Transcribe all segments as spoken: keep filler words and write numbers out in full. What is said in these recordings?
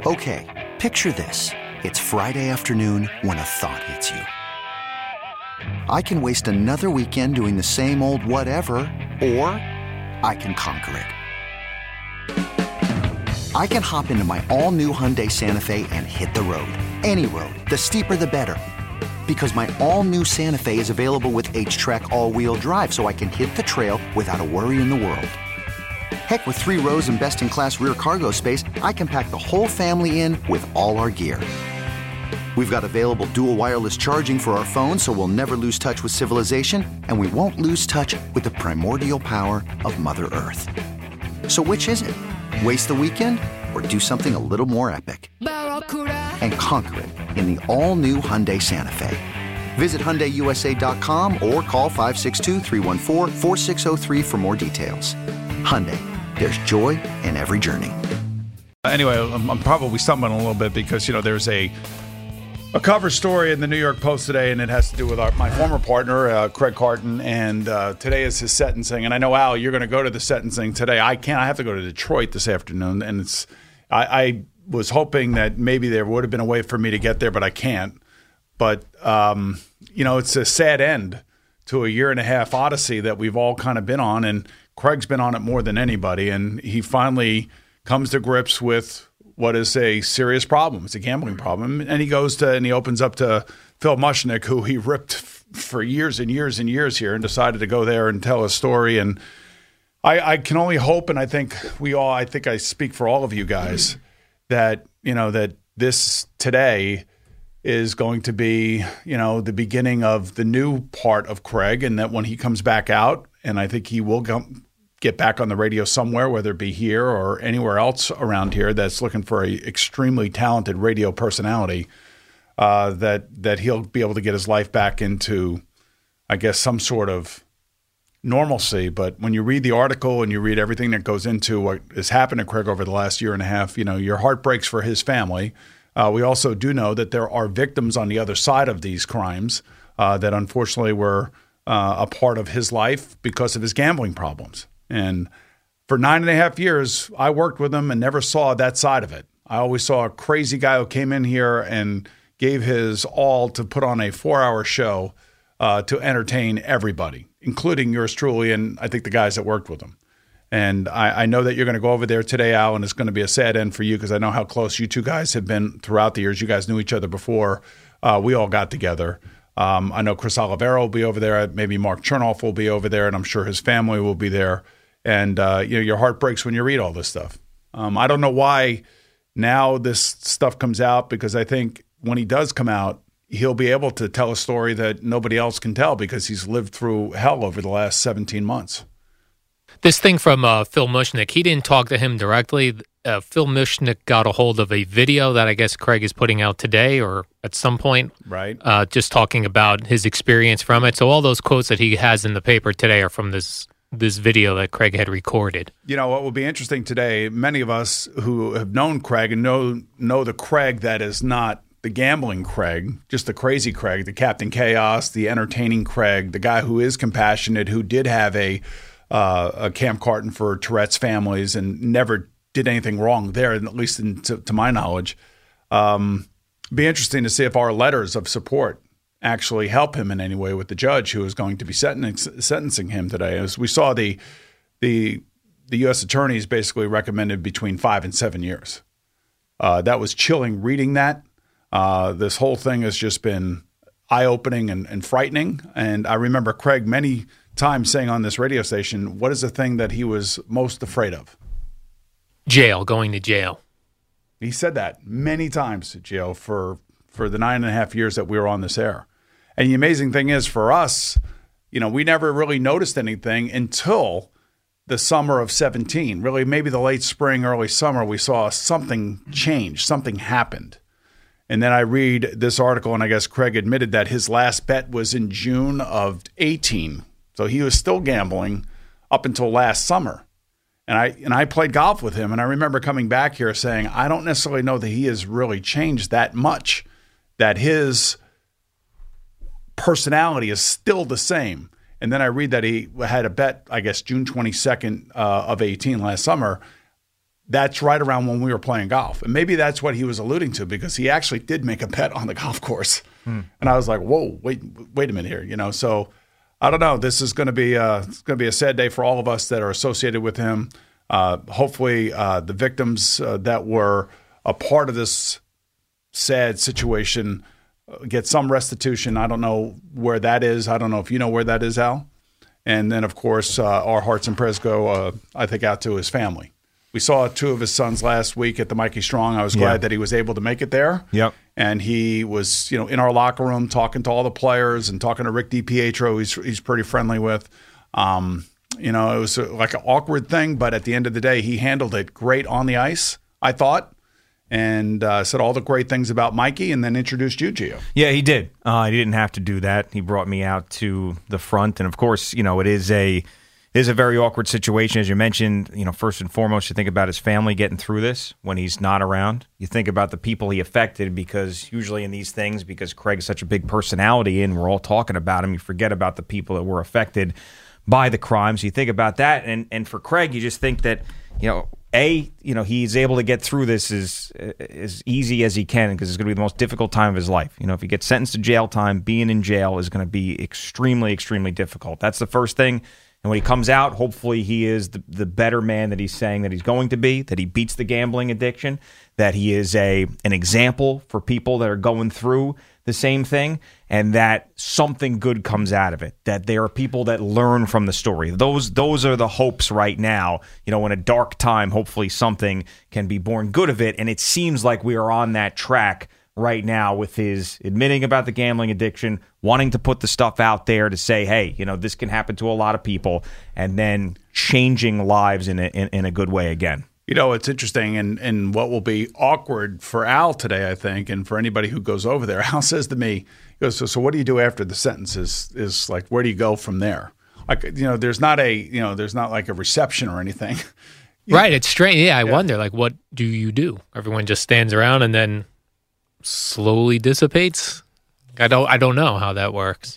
Okay, picture this. It's Friday afternoon when a thought hits you. I can waste another weekend doing the same old whatever, or I can conquer it. I can hop into my all-new Hyundai Santa Fe and hit the road. Any road. The steeper, the better. Because my all-new Santa Fe is available with H-Track all-wheel drive, so I can hit the trail without a worry in the world. Heck, with three rows and best-in-class rear cargo space, I can pack the whole family in with all our gear. We've got available dual wireless charging for our phones, so we'll never lose touch with civilization, and we won't lose touch with the primordial power of Mother Earth. So which is it? Waste the weekend or do something a little more epic? And conquer it in the all-new Hyundai Santa Fe. Visit Hyundai U S A dot com or call five six two, three one four, four six zero three for more details. Hyundai, there's joy in every journey. Anyway, I'm, I'm probably stumbling a little bit because, you know, there's a a cover story in the New York Post today, and it has to do with our, my former partner, uh, Craig Carton, and uh, today is his sentencing. And I know, Al, you're going to go to the sentencing today. I can't. I have to go to Detroit this afternoon, and it's. I, I was hoping that maybe there would have been a way for me to get there, but I can't. But, um, you know, it's a sad end to a year and a half odyssey that we've all kind of been on, and Craig's been on it more than anybody, and he finally comes to grips with what is a serious problem. It's a gambling problem. And he goes to, and he opens up to Phil Mushnick, who he ripped f- for years and years and years here, and decided to go there and tell his story. And I, I can only hope, and I think we all, I think I speak for all of you guys, that, you know, that this today is going to be, you know, the beginning of the new part of Craig, and that when he comes back out, and I think he will go, get back on the radio somewhere, whether it be here or anywhere else around here that's looking for a extremely talented radio personality, uh, that that he'll be able to get his life back into, I guess, some sort of normalcy. But when you read the article and you read everything that goes into what has happened to Craig over the last year and a half, you know, your heart breaks for his family. Uh, we also do know that there are victims on the other side of these crimes uh, that unfortunately were uh, a part of his life because of his gambling problems. And for nine and a half years, I worked with him and never saw that side of it. I always saw a crazy guy who came in here and gave his all to put on a four-hour show uh, to entertain everybody, including yours truly, and I think the guys that worked with him. And I, I know that you're going to go over there today, Al, and it's going to be a sad end for you because I know how close you two guys have been throughout the years. You guys knew each other before uh, we all got together. Um, I know Chris Olivero will be over there. Maybe Mark Chernoff will be over there, and I'm sure his family will be there. And uh, you know, your heart breaks when you read all this stuff. Um, I don't know why now this stuff comes out, because I think when he does come out, he'll be able to tell a story that nobody else can tell because he's lived through hell over the last seventeen months. This thing from uh, Phil Mushnick, he didn't talk to him directly. Uh, Phil Mushnick got a hold of a video that I guess Craig is putting out today or at some point, right? Uh, just talking about his experience from it. So all those quotes that he has in the paper today are from this this video that Craig had recorded. You know, what will be interesting today, many of us who have known Craig and know know the Craig that is not the gambling Craig, just the crazy Craig, the Captain Chaos, the entertaining Craig, the guy who is compassionate, who did have a uh, a Camp Carton for Tourette's families and never did anything wrong there, at least in, to, to my knowledge. Um, be interesting to see if our letters of support actually help him in any way with the judge who is going to be sentencing, sentencing him today. As we saw, the the the U S attorneys basically recommended between five and seven years. Uh, that was chilling reading that. Uh, this whole thing has just been eye-opening and, and frightening. And I remember Craig many times saying on this radio station, what is the thing that he was most afraid of? Jail, going to jail. He said that many times, jail, for, for the nine and a half years that we were on this air. And the amazing thing is, for us, you know, we never really noticed anything until the summer of seventeen. Really, maybe the late spring, early summer, we saw something change, something happened. And then I read this article, and I guess Craig admitted that his last bet was in June of eighteen. So he was still gambling up until last summer. And I and I played golf with him, and I remember coming back here saying, I don't necessarily know that he has really changed that much, that his personality is still the same. And then I read that he had a bet, I guess, June twenty-second uh, of eighteen last summer. that's right around when we were playing golf. And maybe that's what he was alluding to, because he actually did make a bet on the golf course. Hmm. And I was like, whoa, wait, wait a minute here, you know. So I don't know. This is going to be uh, it's going to be a sad day for all of us that are associated with him. Uh, hopefully, uh, the victims uh, that were a part of this sad situation uh, get some restitution. I don't know where that is. I don't know if you know where that is, Al. And then, of course, uh, our hearts and prayers go, uh, I think, out to his family. We saw two of his sons last week at the Mikey Strong. I was glad yeah. that he was able to make it there. Yep. And he was, you know, in our locker room talking to all the players and talking to Rick DiPietro, he's he's pretty friendly with. Um, you know, it was a, like an awkward thing, but at the end of the day, he handled it great on the ice, I thought, and uh, said all the great things about Mikey, and then introduced you, Gio. Yeah, he did. Uh, he didn't have to do that. He brought me out to the front, and of course, you know, it is a It is a very awkward situation, as you mentioned. You know, first and foremost, you think about his family getting through this when he's not around. You think about the people he affected, because usually in these things, because Craig's such a big personality and we're all talking about him, you forget about the people that were affected by the crimes. You think about that, and and for Craig, you just think that, you know, A, you know, he's able to get through this as as easy as he can, because it's going to be the most difficult time of his life. You know, if he gets sentenced to jail time, being in jail is going to be extremely, extremely difficult. That's the first thing. And when he comes out, hopefully he is the, the better man that he's saying that he's going to be, that he beats the gambling addiction, that he is a an example for people that are going through the same thing, and that something good comes out of it, that there are people that learn from the story. Those those are the hopes right now. You know, in a dark time, hopefully something can be born good of it, and it seems like we are on that track right now with his admitting about the gambling addiction, wanting to put the stuff out there to say, hey, you know, this can happen to a lot of people, and then changing lives in a, in, in a good way again. You know, it's interesting, and, and what will be awkward for Al today, I think, and for anybody who goes over there, Al says to me, he goes, so, so what do you do after the sentence is, is like, where do you go from there? Like, you know, there's not a, you know, there's not like a reception or anything. Right, it's strange. Yeah, I yeah. wonder, like, what do you do? Everyone just stands around and then slowly dissipates. I don't I don't know how that works.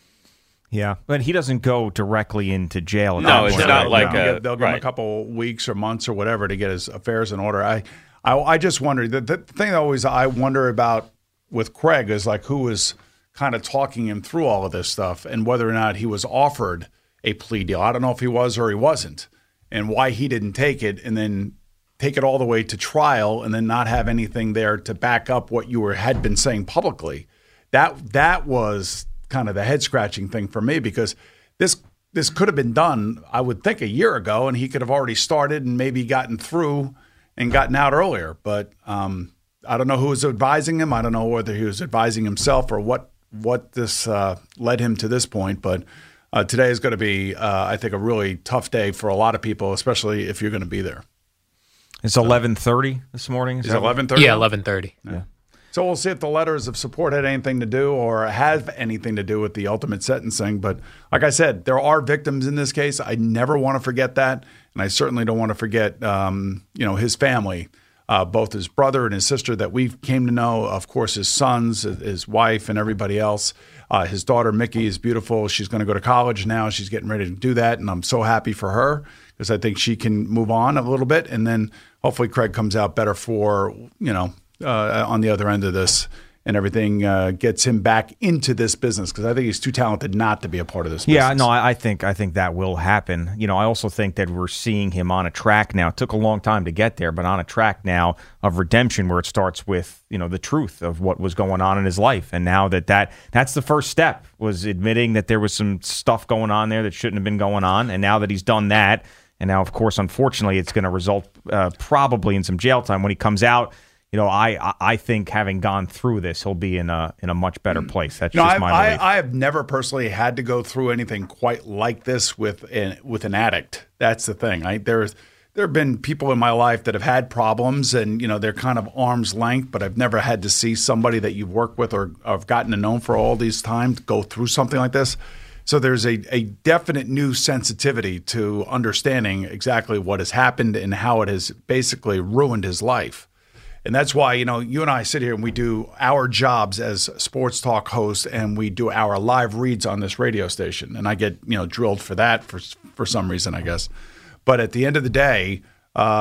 Yeah, but he doesn't go directly into jail. No, it's not right? like no. a, they'll give right. him a couple weeks or months or whatever to get his affairs in order. I I, I just wonder, the, the thing that always I wonder about with Craig is like who was kind of talking him through all of this stuff, and whether or not he was offered a plea deal. I don't know if he was or he wasn't, and why he didn't take it, and then take it all the way to trial and then not have anything there to back up what you were had been saying publicly. That that was kind of the head-scratching thing for me, because this this could have been done, I would think, a year ago, and he could have already started and maybe gotten through and gotten out earlier. But um, I don't know who was advising him. I don't know whether he was advising himself or what, what this uh, led him to this point. But uh, today is going to be, uh, I think, a really tough day for a lot of people, especially if you're going to be there. It's eleven thirty this morning. Is, is it eleven thirty? Yeah, eleven thirty. Yeah. yeah. So we'll see if the letters of support had anything to do or have anything to do with the ultimate sentencing. But like I said, there are victims in this case. I never want to forget that, and I certainly don't want to forget, um, you know, his family, uh, both his brother and his sister that we came to know. Of course, his sons, his wife, and everybody else. Uh, his daughter Mickey is beautiful. She's going to go to college now. She's getting ready to do that, and I'm so happy for her, because I think she can move on a little bit, and then hopefully Craig comes out better for, you know, uh, on the other end of this, and everything uh, gets him back into this business, because I think he's too talented not to be a part of this business. Yeah, no, I think I think that will happen. You know, I also think that we're seeing him on a track now. It took a long time to get there, but on a track now of redemption, where it starts with, you know, the truth of what was going on in his life, and now that, that that's the first step, was admitting that there was some stuff going on there that shouldn't have been going on, and now that he's done that. And now, of course, unfortunately, it's going to result uh, probably in some jail time when he comes out. You know, I I think having gone through this, he'll be in a in a much better place. That's you know, just I, my belief. I, I have never personally had to go through anything quite like this with an, with an addict. That's the thing. I, there's there have been people in my life that have had problems, and you know they're kind of arm's length, but I've never had to see somebody that you've worked with or have gotten to know for all these times go through something like this. So there's a, a definite new sensitivity to understanding exactly what has happened and how it has basically ruined his life. And that's why, you know, you and I sit here and we do our jobs as sports talk hosts, and we do our live reads on this radio station. And I get, you know, drilled for that for for some reason, I guess. But at the end of the day, uh,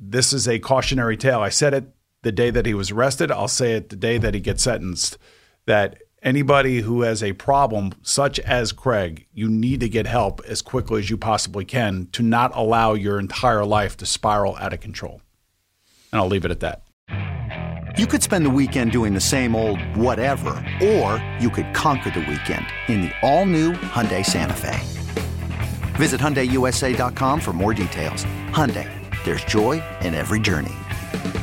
this is a cautionary tale. I said it the day that he was arrested. I'll say it the day that he gets sentenced, that anybody who has a problem such as Craig, you need to get help as quickly as you possibly can to not allow your entire life to spiral out of control. And I'll leave it at that. You could spend the weekend doing the same old whatever, or you could conquer the weekend in the all-new Hyundai Santa Fe. Visit Hyundai U S A dot com for more details. Hyundai, there's joy in every journey.